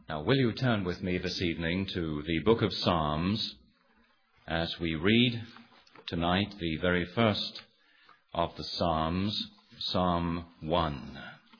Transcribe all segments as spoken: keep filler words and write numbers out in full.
Now, will you turn with me this evening to the book of Psalms as we read tonight the very first of the Psalms, Psalm one.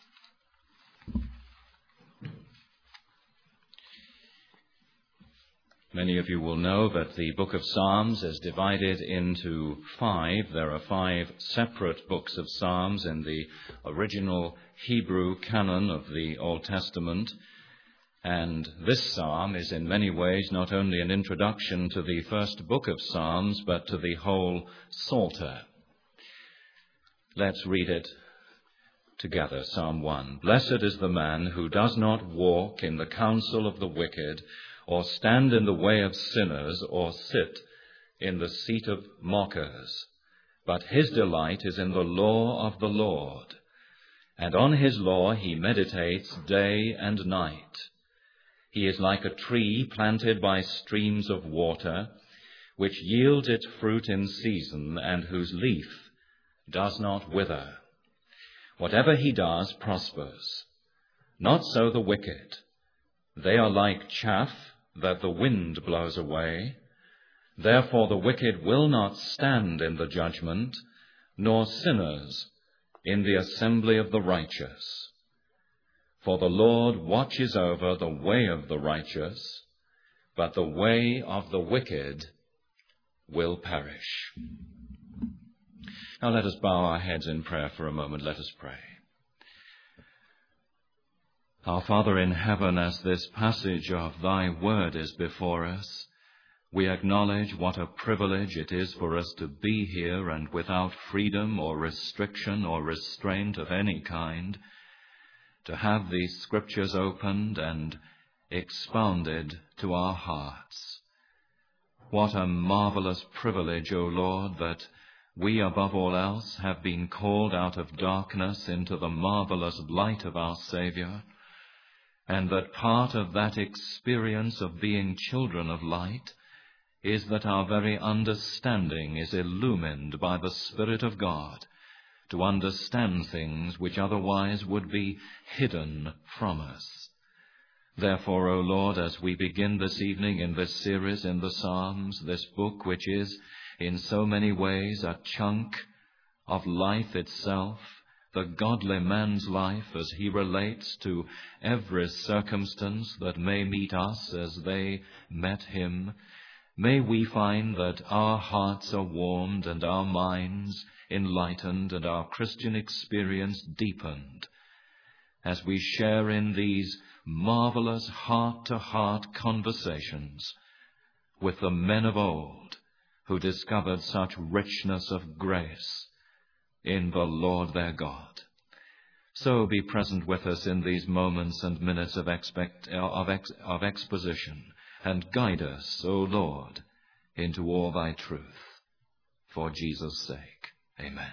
Many of you will know that the book of Psalms is divided into five. There are five separate books of Psalms in the original Hebrew canon of the Old Testament. And this psalm is in many ways not only an introduction to the first book of Psalms, but to the whole Psalter. Let's read it together, Psalm one. Blessed is the man who does not walk in the counsel of the wicked, or stand in the way of sinners, or sit in the seat of mockers. But his delight is in the law of the Lord, and on his law he meditates day and night. He is like a tree planted by streams of water, which yields its fruit in season, and whose leaf does not wither. Whatever he does prospers. Not so the wicked. They are like chaff that the wind blows away. Therefore the wicked will not stand in the judgment, nor sinners in the assembly of the righteous. For the Lord watches over the way of the righteous, but the way of the wicked will perish. Now let us bow our heads in prayer for a moment. Let us pray. Our Father in heaven, as this passage of thy word is before us, we acknowledge what a privilege it is for us to be here and without freedom or restriction or restraint of any kind, to have these scriptures opened and expounded to our hearts. What a marvelous privilege, O Lord, that we above all else have been called out of darkness into the marvelous light of our Saviour, and that part of that experience of being children of light is that our very understanding is illumined by the Spirit of God, to understand things which otherwise would be hidden from us. Therefore, O Lord, as we begin this evening in this series in the Psalms, this book which is in so many ways a chunk of life itself, the godly man's life as he relates to every circumstance that may meet us as they met him, may we find that our hearts are warmed and our minds enlightened and our Christian experience deepened as we share in these marvelous heart-to-heart conversations with the men of old who discovered such richness of grace in the Lord their God. So be present with us in these moments and minutes of, expect, of, ex, of exposition, and guide us, O Lord, into all thy truth. For Jesus' sake, amen.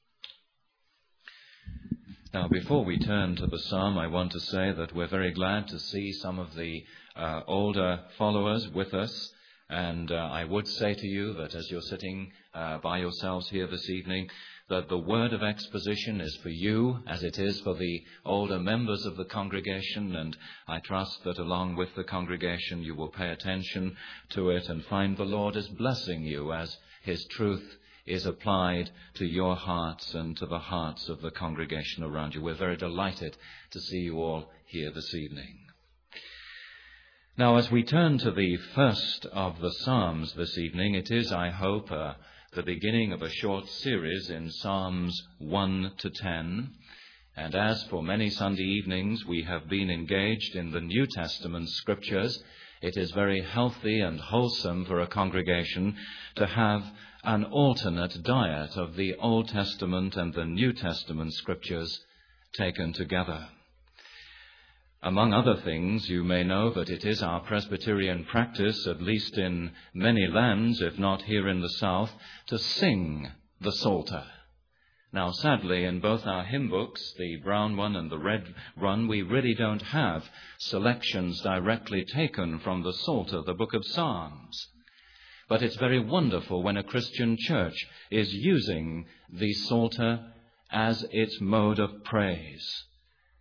Now, before we turn to the psalm, I want to say that we're very glad to see some of the uh, older followers with us. And uh, I would say to you that as you're sitting uh, by yourselves here this evening, that the word of exposition is for you as it is for the older members of the congregation, and I trust that along with the congregation you will pay attention to it and find the Lord is blessing you as his truth is applied to your hearts and to the hearts of the congregation around you. We're very delighted to see you all here this evening. Now, as we turn to the first of the Psalms this evening, it is, I hope, uh, the beginning of a short series in Psalms one to ten. And as for many Sunday evenings we have been engaged in the New Testament scriptures, it is very healthy and wholesome for a congregation to have an alternate diet of the Old Testament and the New Testament scriptures taken together. Among other things, you may know that it is our Presbyterian practice, at least in many lands, if not here in the South, to sing the Psalter. Now, sadly, in both our hymn books, the brown one and the red one, we really don't have selections directly taken from the Psalter, the book of Psalms. But it's very wonderful when a Christian church is using the Psalter as its mode of praise.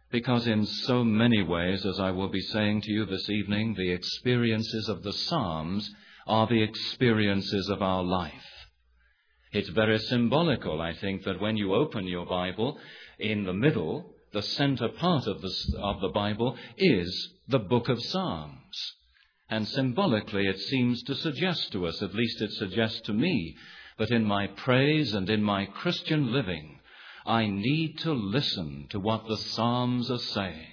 because in so many ways, as I will be saying to you this evening, the experiences of the Psalms are the experiences of our life. It's very symbolical, I think, that when you open your Bible, in the middle, the center part of the, of the Bible is the book of Psalms. And symbolically it seems to suggest to us, at least it suggests to me, that in my praise and in my Christian living, I need to listen to what the Psalms are saying.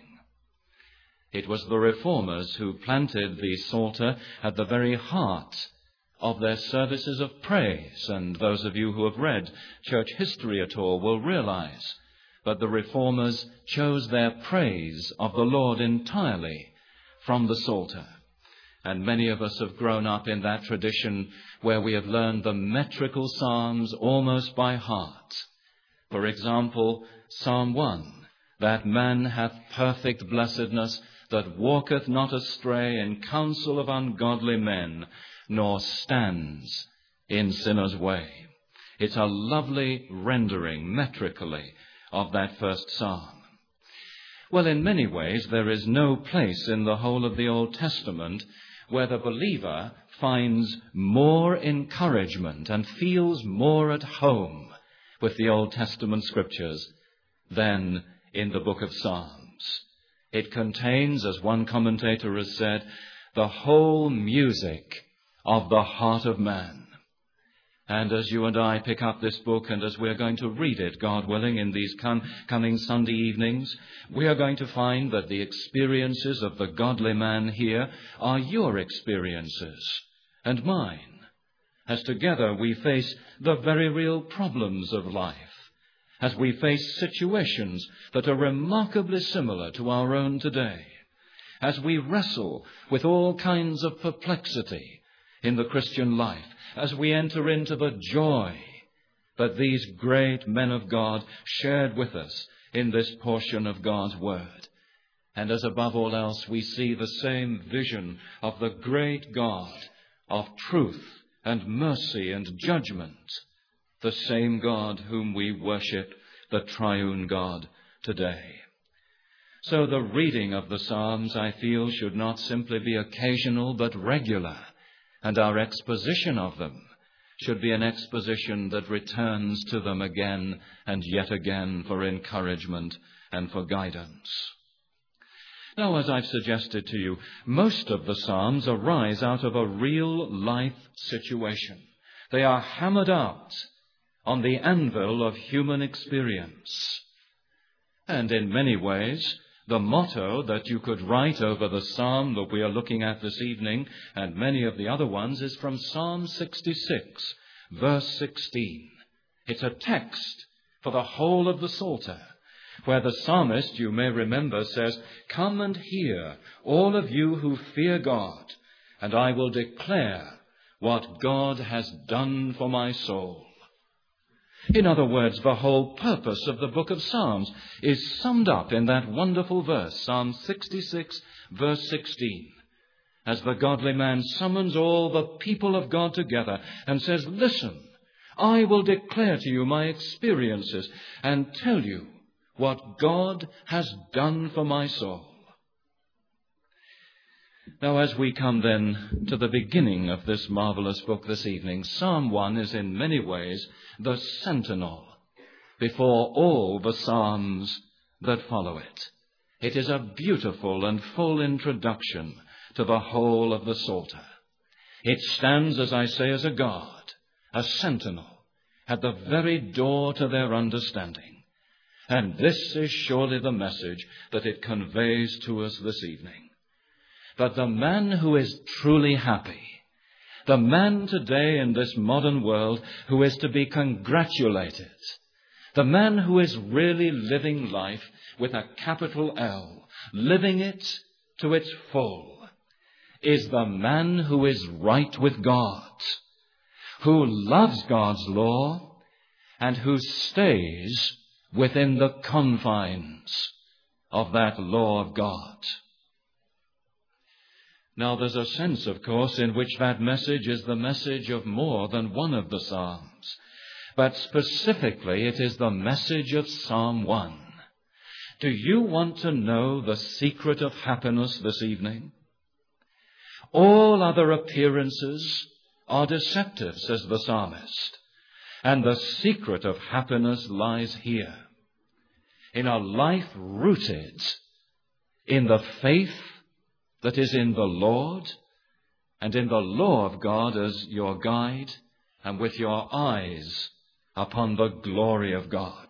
It was the Reformers who planted the Psalter at the very heart of their services of praise, and those of you who have read church history at all will realize that the Reformers chose their praise of the Lord entirely from the Psalter. And many of us have grown up in that tradition where we have learned the metrical psalms almost by heart. For example, Psalm one, that man hath perfect blessedness, that walketh not astray in counsel of ungodly men, nor stands in sinners' way. It's a lovely rendering, metrically, of that first psalm. Well, in many ways, there is no place in the whole of the Old Testament where the believer finds more encouragement and feels more at home with the Old Testament scriptures than in the book of Psalms. It contains, as one commentator has said, the whole music of the heart of man. And as you and I pick up this book, and as we're going to read it, God willing, in these com- coming Sunday evenings, we are going to find that the experiences of the godly man here are your experiences and mine, as together we face the very real problems of life, as we face situations that are remarkably similar to our own today, as we wrestle with all kinds of perplexity in the Christian life, as we enter into the joy that these great men of God shared with us in this portion of God's Word. And as above all else, we see the same vision of the great God of truth and mercy and judgment, the same God whom we worship, the triune God, today. So the reading of the Psalms, I feel, should not simply be occasional but regular, and our exposition of them should be an exposition that returns to them again and yet again for encouragement and for guidance. Now, as I've suggested to you, most of the Psalms arise out of a real life situation. They are hammered out on the anvil of human experience. And in many ways, the motto that you could write over the psalm that we are looking at this evening, and many of the other ones, is from Psalm sixty-six, verse sixteen. It's a text for the whole of the Psalter, where the psalmist, you may remember, says, "Come and hear, all of you who fear God, and I will declare what God has done for my soul." In other words, the whole purpose of the book of Psalms is summed up in that wonderful verse, Psalm sixty-six, verse sixteen, as the godly man summons all the people of God together and says, "Listen, I will declare to you my experiences and tell you what God has done for my soul." Now, as we come then to the beginning of this marvelous book this evening, Psalm one is in many ways the sentinel before all the psalms that follow it. It is a beautiful and full introduction to the whole of the Psalter. It stands, as I say, as a guard, a sentinel, at the very door to their understanding. And this is surely the message that it conveys to us this evening. That the man who is truly happy, the man today in this modern world who is to be congratulated, the man who is really living life with a capital L, living it to its full, is the man who is right with God, who loves God's law, and who stays within the confines of that law of God. Now, there's a sense, of course, in which that message is the message of more than one of the Psalms. But specifically, it is the message of Psalm one. Do you want to know the secret of happiness this evening? All other appearances are deceptive, says the psalmist, and the secret of happiness lies here, in a life rooted in the faith that is in the Lord and in the law of God as your guide, and with your eyes upon the glory of God.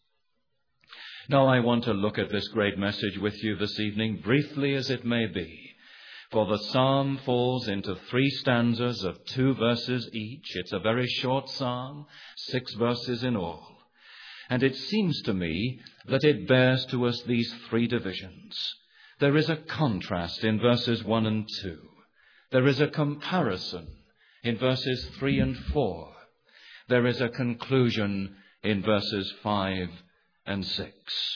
Now I want to look at this great message with you this evening, briefly as it may be, for the psalm falls into three stanzas of two verses each. It's a very short psalm, six verses in all. And it seems to me that it bears to us these three divisions. There is a contrast in verses one and two. There is a comparison in verses three and four. There is a conclusion in verses five and six.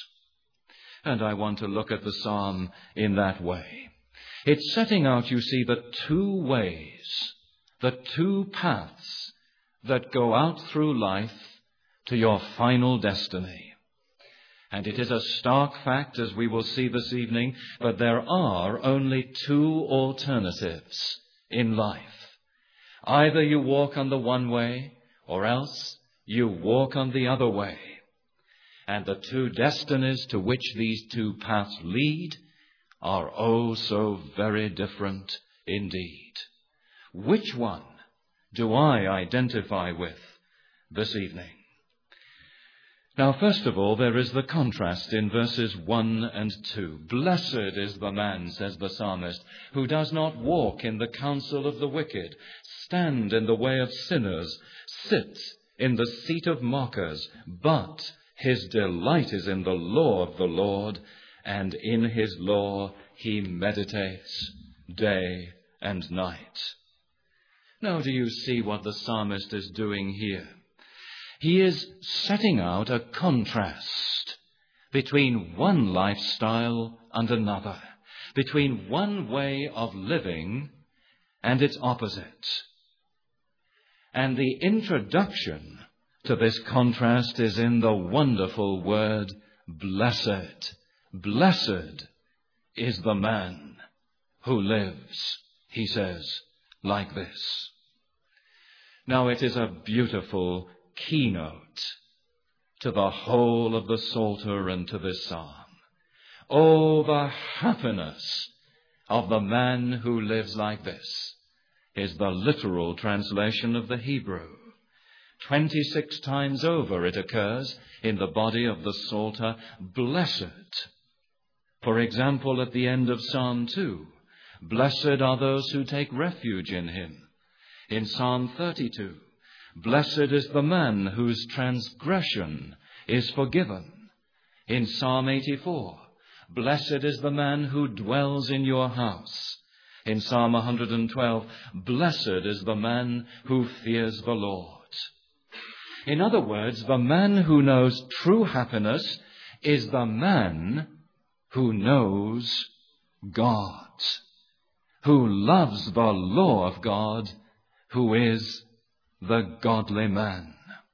And I want to look at the psalm in that way. It's setting out, you see, the two ways, the two paths that go out through life to your final destiny. And it is a stark fact, as we will see this evening, but there are only two alternatives in life. Either you walk on the one way, or else you walk on the other way. And the two destinies to which these two paths lead are oh so very different indeed. Which one do I identify with this evening? Now, first of all, there is the contrast in verses one and two. Blessed is the man, says the psalmist, who does not walk in the counsel of the wicked, stand in the way of sinners, sit in the seat of mockers, but his delight is in the law of the Lord, and in his law he meditates day and night. Now, do you see what the psalmist is doing here? He is setting out a contrast between one lifestyle and another, between one way of living and its opposite. And the introduction to this contrast is in the wonderful word, blessed. Blessed is the man who lives, he says, like this. Now, it is a beautiful keynote to the whole of the Psalter and to this psalm. Oh, the happiness of the man who lives like this is the literal translation of the Hebrew. Twenty-six times over it occurs in the body of the Psalter, blessed. For example, at the end of Psalm two, blessed are those who take refuge in him. In Psalm thirty-two, blessed is the man whose transgression is forgiven. In Psalm eighty-four, blessed is the man who dwells in your house. In Psalm one hundred twelve, blessed is the man who fears the Lord. In other words, the man who knows true happiness is the man who knows God, who loves the law of God, who is the godly man.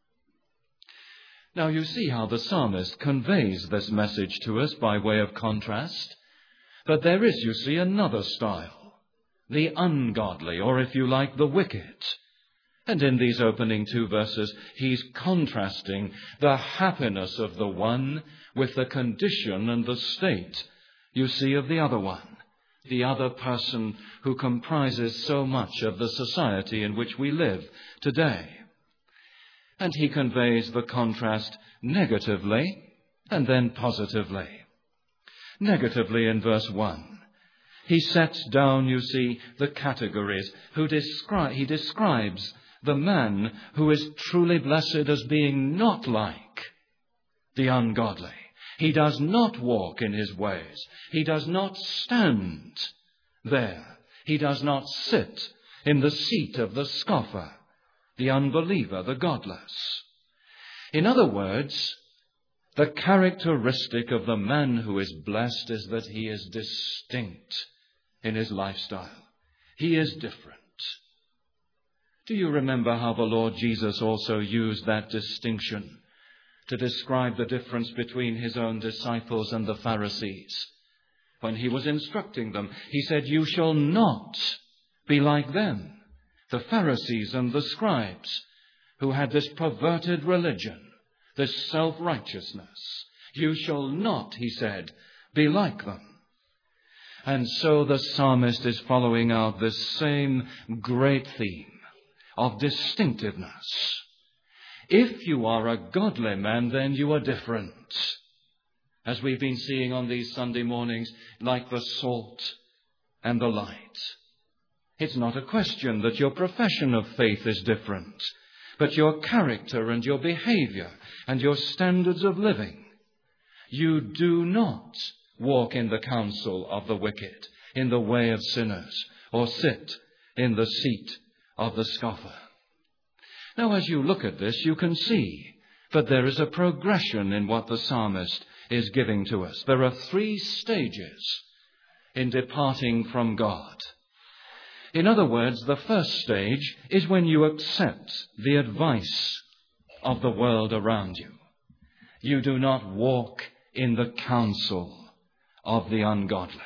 Now you see how the psalmist conveys this message to us by way of contrast. But there is, you see, another style, the ungodly, or if you like, the wicked. And in these opening two verses, he's contrasting the happiness of the one with the condition and the state, you see, of the other one, the other person who comprises so much of the society in which we live today. And he conveys the contrast negatively and then positively. Negatively in verse one, he sets down, you see, the categories. Who descri- he describes the man who is truly blessed as being not like the ungodly. He does not walk in his ways. He does not stand there. He does not sit in the seat of the scoffer, the unbeliever, the godless. In other words, the characteristic of the man who is blessed is that he is distinct in his lifestyle. He is different. Do you remember how the Lord Jesus also used that distinction to describe the difference between his own disciples and the Pharisees. When he was instructing them, he said, "You shall not be like them, the Pharisees and the scribes, who had this perverted religion, this self-righteousness. You shall not," he said, "be like them." And so the psalmist is following out this same great theme of distinctiveness. If you are a godly man, then you are different. As we've been seeing on these Sunday mornings, like the salt and the light. It's not a question that your profession of faith is different, but your character and your behavior and your standards of living. You do not walk in the counsel of the wicked, in the way of sinners, or sit in the seat of the scoffer. Now, as you look at this, you can see that there is a progression in what the psalmist is giving to us. There are three stages in departing from God. In other words, the first stage is when you accept the advice of the world around you. You do not walk in the counsel of the ungodly.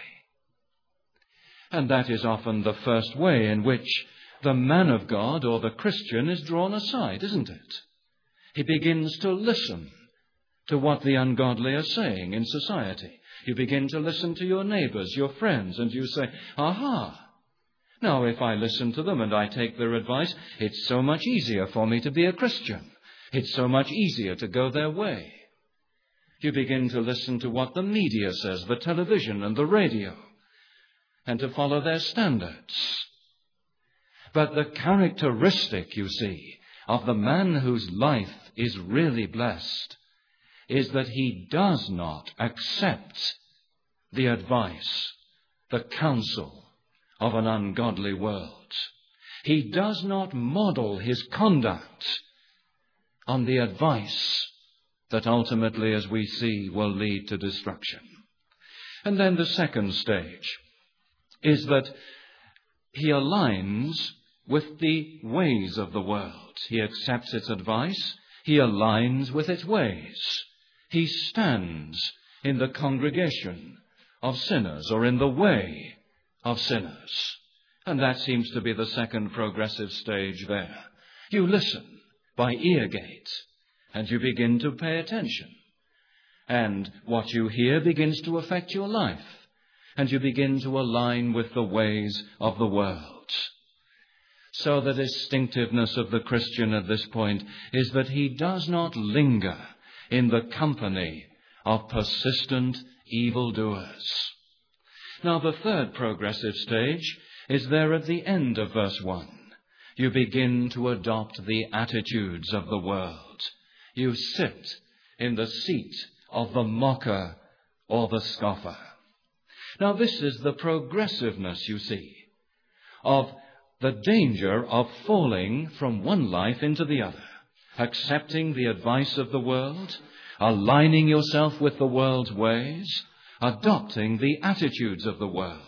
And that is often the first way in which the man of God or the Christian is drawn aside, isn't it? He begins to listen to what the ungodly are saying in society. You begin to listen to your neighbors, your friends, and you say, aha, now if I listen to them and I take their advice, it's so much easier for me to be a Christian. It's so much easier to go their way. You begin to listen to what the media says, the television and the radio, and to follow their standards. But the characteristic, you see, of the man whose life is really blessed is that he does not accept the advice, the counsel of an ungodly world. He does not model his conduct on the advice that ultimately, as we see, will lead to destruction. And then the second stage is that he aligns with the ways of the world. He accepts its advice. He aligns with its ways. He stands in the congregation of sinners or in the way of sinners. And that seems to be the second progressive stage there. You listen by ear gate and you begin to pay attention. And what you hear begins to affect your life. And you begin to align with the ways of the world. So the distinctiveness of the Christian at this point is that he does not linger in the company of persistent evildoers. Now the third progressive stage is there at the end of verse one. You begin to adopt the attitudes of the world. You sit in the seat of the mocker or the scoffer. Now this is the progressiveness, you see, of the danger of falling from one life into the other, accepting the advice of the world, aligning yourself with the world's ways, adopting the attitudes of the world.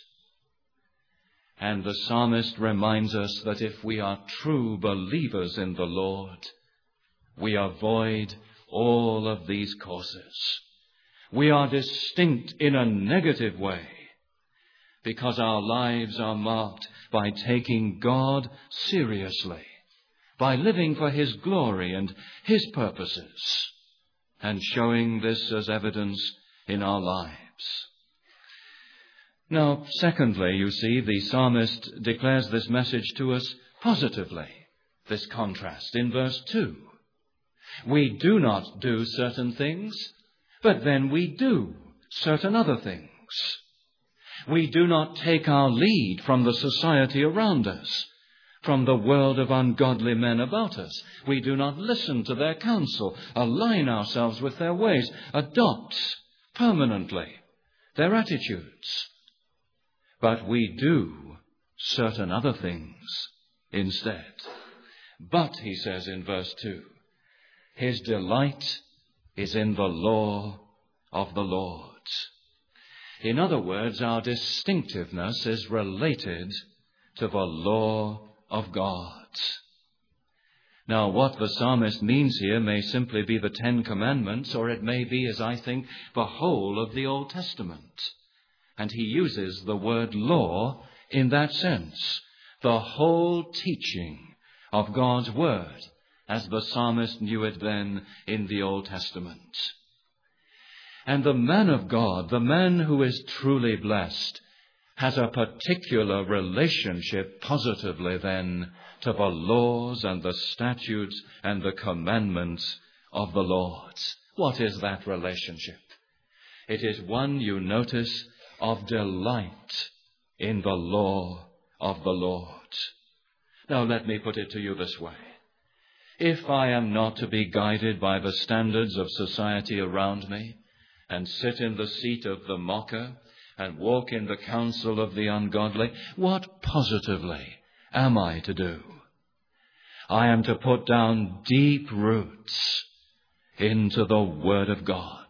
And the psalmist reminds us that if we are true believers in the Lord, we avoid all of these courses. We are distinct in a negative way because our lives are marked by taking God seriously, by living for His glory and His purposes, and showing this as evidence in our lives. Now, secondly, you see, the psalmist declares this message to us positively, this contrast in verse two. We do not do certain things, but then we do certain other things. We do not take our lead from the society around us, from the world of ungodly men about us. We do not listen to their counsel, align ourselves with their ways, adopt permanently their attitudes. But we do certain other things instead. But, he says in verse two, his delight is in the law of the Lord. In other words, our distinctiveness is related to the law of God. Now, what the psalmist means here may simply be the Ten Commandments, or it may be, as I think, the whole of the Old Testament. And he uses the word law in that sense, the whole teaching of God's word, as the psalmist knew it then in the Old Testament. And the man of God, the man who is truly blessed, has a particular relationship positively then to the laws and the statutes and the commandments of the Lord. What is that relationship? It is one, you notice, of delight in the law of the Lord. Now let me put it to you this way. If I am not to be guided by the standards of society around me, and sit in the seat of the mocker, and walk in the counsel of the ungodly, what positively am I to do? I am to put down deep roots into the Word of God.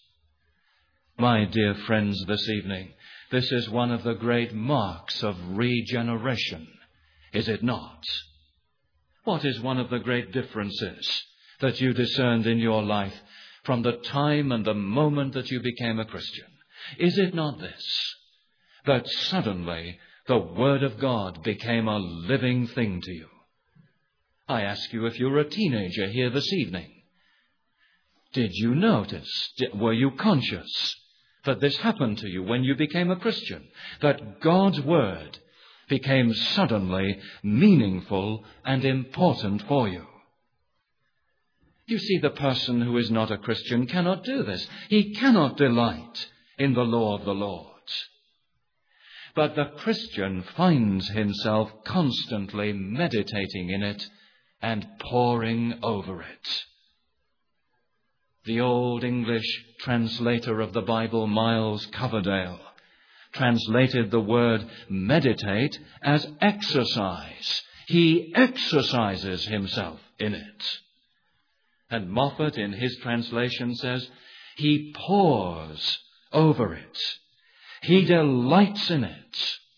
My dear friends, this evening, this is one of the great marks of regeneration, is it not? What is one of the great differences that you discerned in your life from the time and the moment that you became a Christian? Is it not this, that suddenly the Word of God became a living thing to you? I ask you, if you're a teenager here this evening, did you notice, were you conscious that this happened to you when you became a Christian, that God's Word became suddenly meaningful and important for you? You see, the person who is not a Christian cannot do this. He cannot delight in the law of the Lord. But the Christian finds himself constantly meditating in it and poring over it. The old English translator of the Bible, Miles Coverdale, translated the word meditate as exercise. He exercises himself in it. And Moffat, in his translation, says, he pores over it. He delights in it.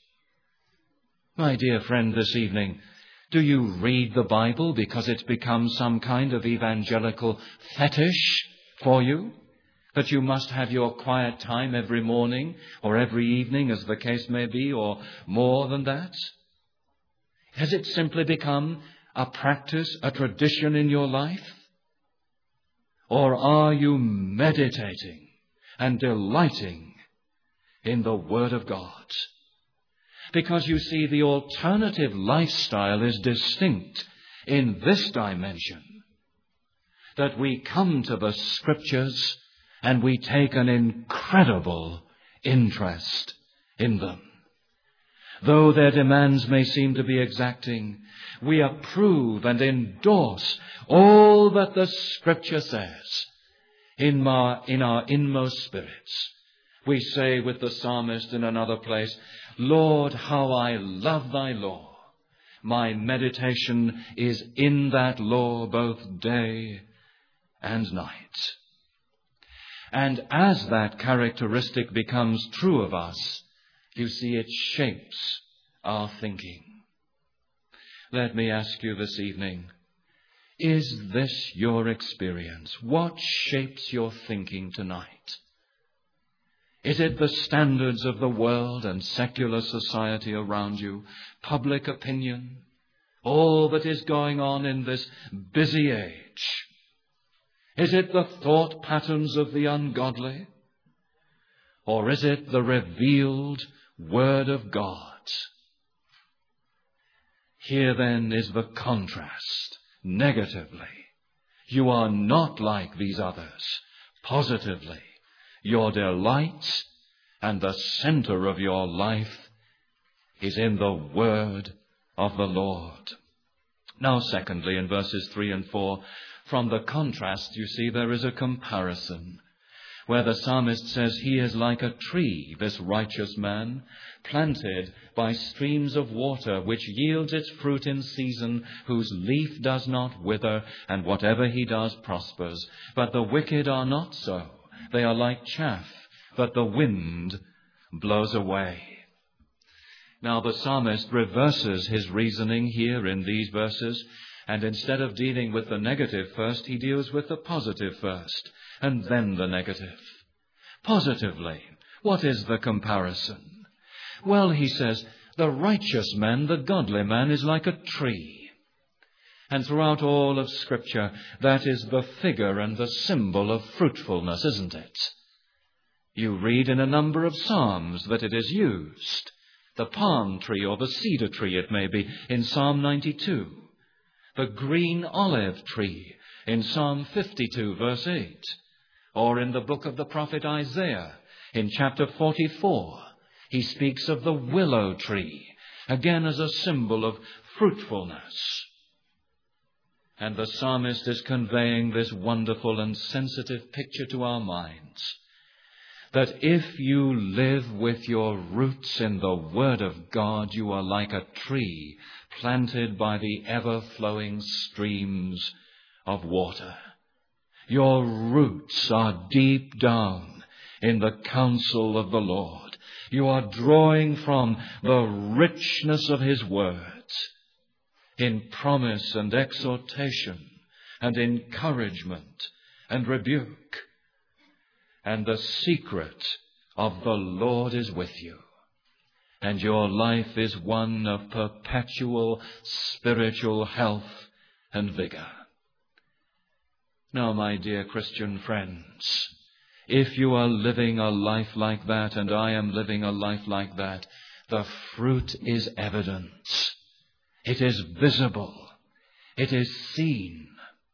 My dear friend, this evening, do you read the Bible because it's become some kind of evangelical fetish for you? That you must have your quiet time every morning or every evening, as the case may be, or more than that? Has it simply become a practice, a tradition in your life? Or are you meditating and delighting in the Word of God? Because you see, the alternative lifestyle is distinct in this dimension, that we come to the Scriptures and we take an incredible interest in them. Though their demands may seem to be exacting, we approve and endorse all that the Scripture says in our, in our inmost spirits. We say with the psalmist in another place, Lord, how I love thy law. My meditation is in that law both day and night. And as that characteristic becomes true of us, you see, it shapes our thinking. Let me ask you this evening, is this your experience? What shapes your thinking tonight? Is it the standards of the world and secular society around you, public opinion, all that is going on in this busy age? Is it the thought patterns of the ungodly? Or is it the revealed Word of God? Here then is the contrast. Negatively, you are not like these others. Positively, your delight and the center of your life is in the Word of the Lord. Now, secondly, in verses three and four, from the contrast, you see, there is a comparison, where the psalmist says he is like a tree, this righteous man, planted by streams of water, which yields its fruit in season, whose leaf does not wither, and whatever he does prospers. But the wicked are not so. They are like chaff that the wind blows away. Now the psalmist reverses his reasoning here in these verses And instead of dealing with the negative first, he deals with the positive first, and then the negative. Positively, what is the comparison? Well, he says, the righteous man, the godly man, is like a tree. And throughout all of Scripture, that is the figure and the symbol of fruitfulness, isn't it? You read in a number of Psalms that it is used. The palm tree or the cedar tree, it may be, in Psalm ninety-two. The green olive tree in Psalm fifty-two, verse eight. Or in the book of the prophet Isaiah, in chapter forty-four, he speaks of the willow tree, again as a symbol of fruitfulness. And the psalmist is conveying this wonderful and sensitive picture to our minds, that if you live with your roots in the Word of God, you are like a tree planted by the ever-flowing streams of water. Your roots are deep down in the counsel of the Lord. You are drawing from the richness of His words in promise and exhortation and encouragement and rebuke. And the secret of the Lord is with you. And your life is one of perpetual spiritual health and vigor. Now, my dear Christian friends, if you are living a life like that, and I am living a life like that, the fruit is evident. It is visible. It is seen.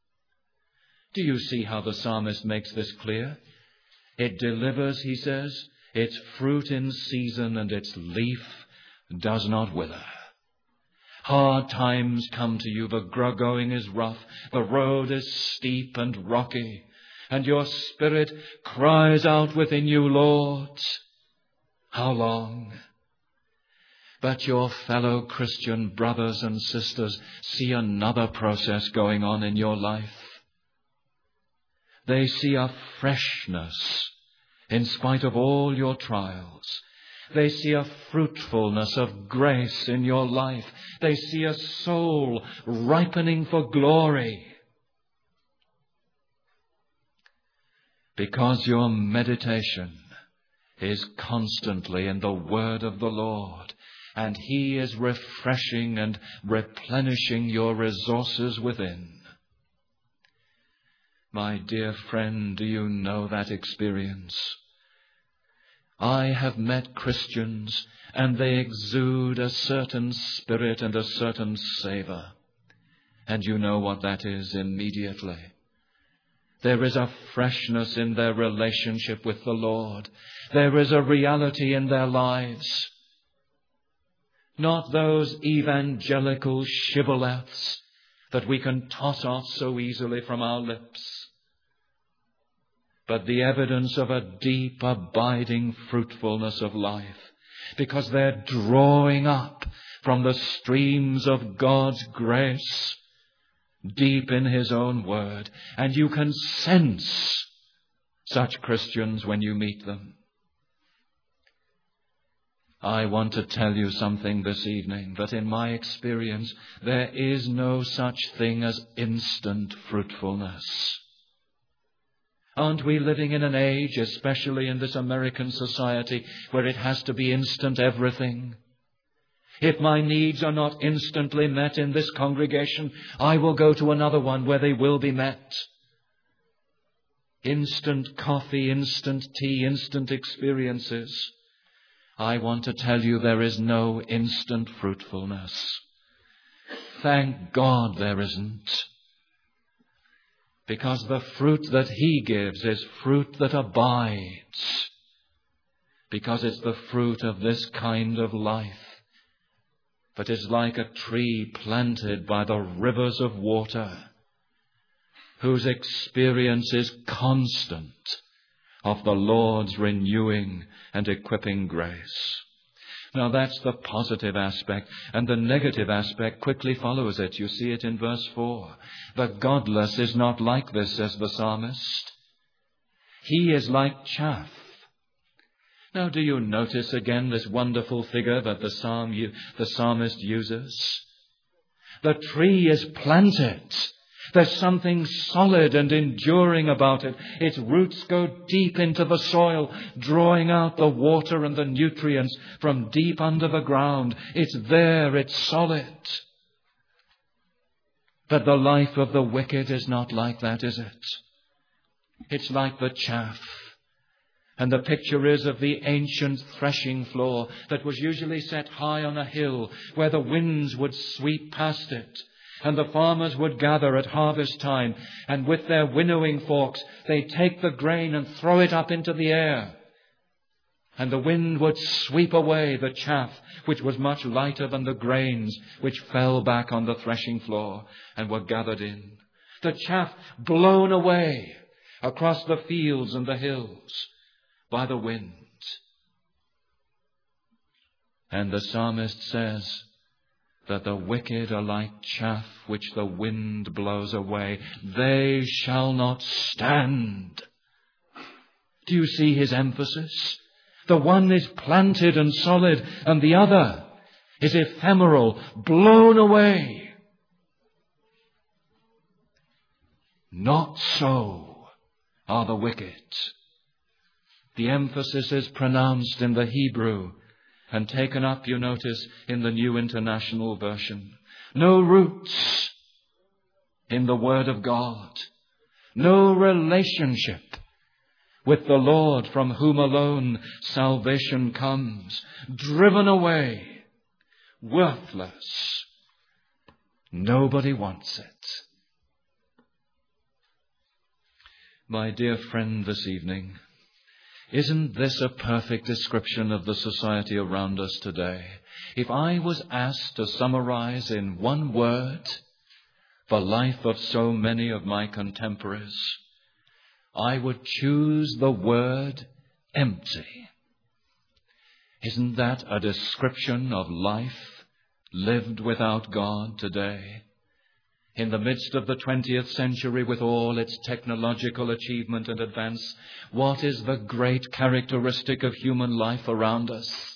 Do you see how the psalmist makes this clear? It delivers, he says, its fruit in season, and its leaf does not wither. Hard times come to you, the going is rough, the road is steep and rocky, and your spirit cries out within you, Lord, how long? But your fellow Christian brothers and sisters see another process going on in your life. They see a freshness in spite of all your trials. They see a fruitfulness of grace in your life. They see a soul ripening for glory. Because your meditation is constantly in the Word of the Lord, and He is refreshing and replenishing your resources within. My dear friend, do you know that experience? I have met Christians, and they exude a certain spirit and a certain savor. And you know what that is immediately. There is a freshness in their relationship with the Lord. There is a reality in their lives. Not those evangelical shibboleths that we can toss off so easily from our lips, but the evidence of a deep, abiding fruitfulness of life, because they're drawing up from the streams of God's grace deep in His own Word. And you can sense such Christians when you meet them. I want to tell you something this evening, that in my experience, there is no such thing as instant fruitfulness. Aren't we living in an age, especially in this American society, where it has to be instant everything? If my needs are not instantly met in this congregation, I will go to another one where they will be met. Instant coffee, instant tea, instant experiences. I want to tell you there is no instant fruitfulness. Thank God there isn't. Because the fruit that He gives is fruit that abides. Because it's the fruit of this kind of life that is like a tree planted by the rivers of water, whose experience is constant of the Lord's renewing and equipping grace. Now that's the positive aspect, and the negative aspect quickly follows it. You see it in verse four. The godless is not like this, says the psalmist. He is like chaff. Now do you notice again this wonderful figure that the psalm, the psalmist uses? The tree is planted. There's something solid and enduring about it. Its roots go deep into the soil, drawing out the water and the nutrients from deep under the ground. It's there, it's solid. But the life of the wicked is not like that, is it? It's like the chaff. And the picture is of the ancient threshing floor that was usually set high on a hill where the winds would sweep past it. And the farmers would gather at harvest time, and with their winnowing forks, they'd take the grain and throw it up into the air. And the wind would sweep away the chaff, which was much lighter than the grains, which fell back on the threshing floor and were gathered in. The chaff blown away across the fields and the hills by the wind. And the psalmist says that the wicked are like chaff which the wind blows away. They shall not stand. Do you see his emphasis? The one is planted and solid, and the other is ephemeral, blown away. Not so are the wicked. The emphasis is pronounced in the Hebrew and taken up, you notice, in the New International Version. No roots in the Word of God. No relationship with the Lord, from whom alone salvation comes. Driven away. Worthless. Nobody wants it. My dear friend, this evening, isn't this a perfect description of the society around us today? If I was asked to summarize in one word the life of so many of my contemporaries, I would choose the word empty. Isn't that a description of life lived without God today? In the midst of the twentieth century, with all its technological achievement and advance, what is the great characteristic of human life around us?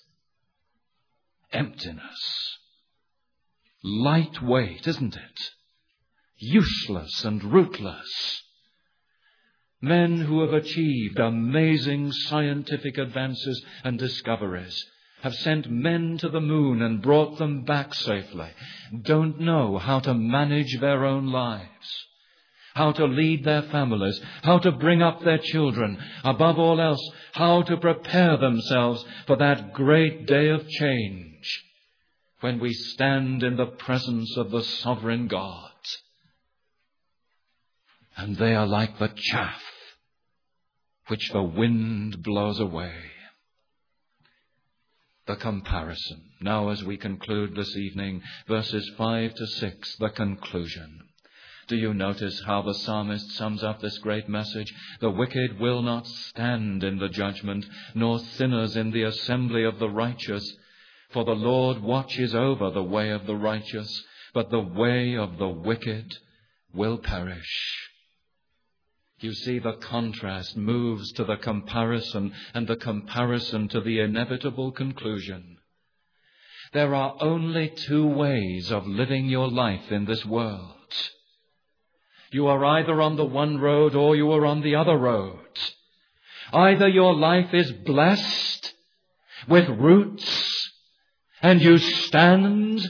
Emptiness. Lightweight, isn't it? Useless and rootless. Men who have achieved amazing scientific advances and discoveries, have sent men to the moon and brought them back safely, don't know how to manage their own lives, how to lead their families, how to bring up their children, above all else, how to prepare themselves for that great day of change when we stand in the presence of the sovereign God. And they are like the chaff which the wind blows away. The comparison. Now, as we conclude this evening, verses five to six, the conclusion. Do you notice how the psalmist sums up this great message? The wicked will not stand in the judgment, nor sinners in the assembly of the righteous. For the Lord watches over the way of the righteous, but the way of the wicked will perish. You see, the contrast moves to the comparison, and the comparison to the inevitable conclusion. There are only two ways of living your life in this world. You are either on the one road or you are on the other road. Either your life is blessed with roots and you stand,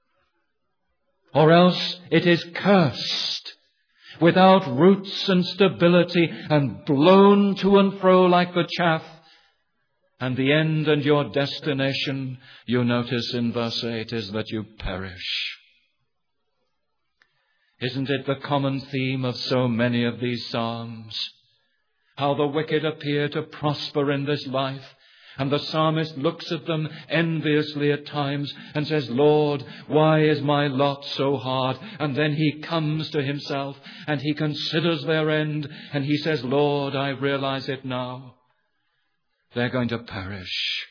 or else it is cursed, without roots and stability, and blown to and fro like the chaff. And the end and your destination, you notice in verse eight, is that you perish. Isn't it the common theme of so many of these psalms? How the wicked appear to prosper in this life, and the psalmist looks at them enviously at times and says, Lord, why is my lot so hard? And then he comes to himself and he considers their end and he says, Lord, I realize it now. They're going to perish.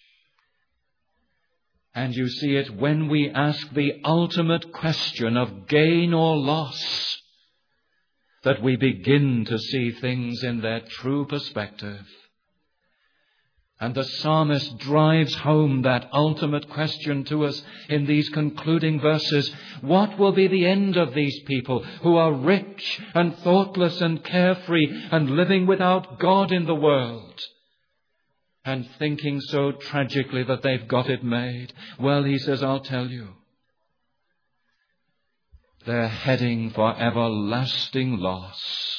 And you see it when we ask the ultimate question of gain or loss, that we begin to see things in their true perspective. And the psalmist drives home that ultimate question to us in these concluding verses. What will be the end of these people who are rich and thoughtless and carefree and living without God in the world and thinking so tragically that they've got it made? Well, he says, I'll tell you. They're heading for everlasting loss.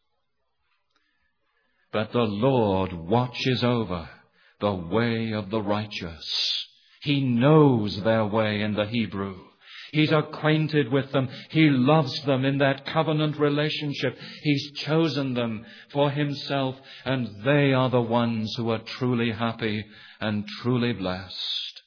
But the Lord watches over the way of the righteous. He knows their way in the Hebrew. He's acquainted with them. He loves them in that covenant relationship. He's chosen them for himself, and they are the ones who are truly happy and truly blessed.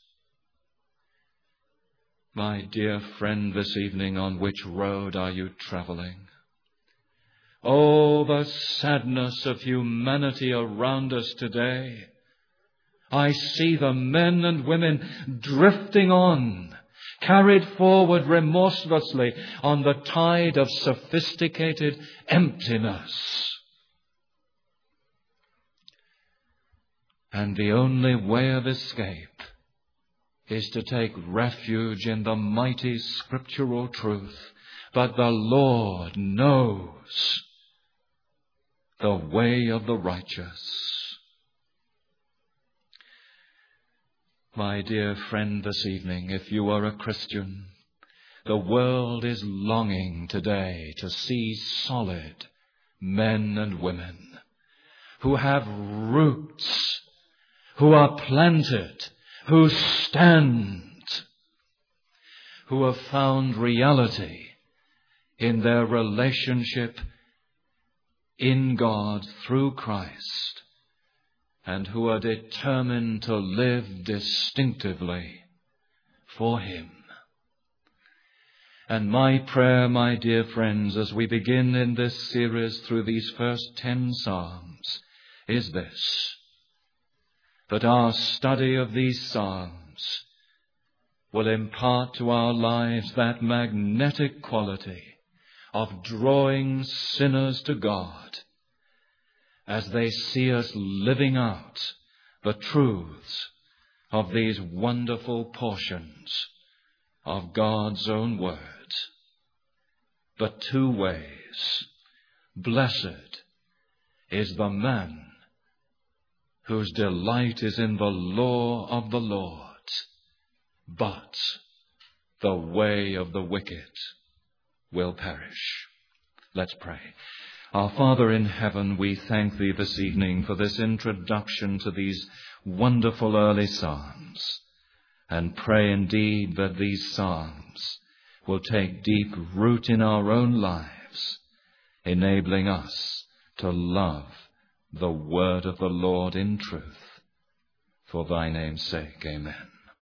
My dear friend, this evening, on which road are you traveling? Oh, the sadness of humanity around us today. I see the men and women drifting on, carried forward remorselessly on the tide of sophisticated emptiness. And the only way of escape is to take refuge in the mighty scriptural truth. But the Lord knows the way of the righteous. My dear friend, this evening, if you are a Christian, the world is longing today to see solid men and women who have roots, who are planted, who stand, who have found reality in their relationship in God through Christ, and who are determined to live distinctively for him. And my prayer, my dear friends, as we begin in this series through these first ten Psalms, is this: that our study of these Psalms will impart to our lives that magnetic quality of drawing sinners to God as they see us living out the truths of these wonderful portions of God's own word. But two ways. Blessed is the man whose delight is in the law of the Lord, but the way of the wicked will perish. Let's pray. Our Father in heaven, we thank thee this evening for this introduction to these wonderful early Psalms, and pray indeed that these Psalms will take deep root in our own lives, enabling us to love the word of the Lord in truth. For thy name's sake, amen.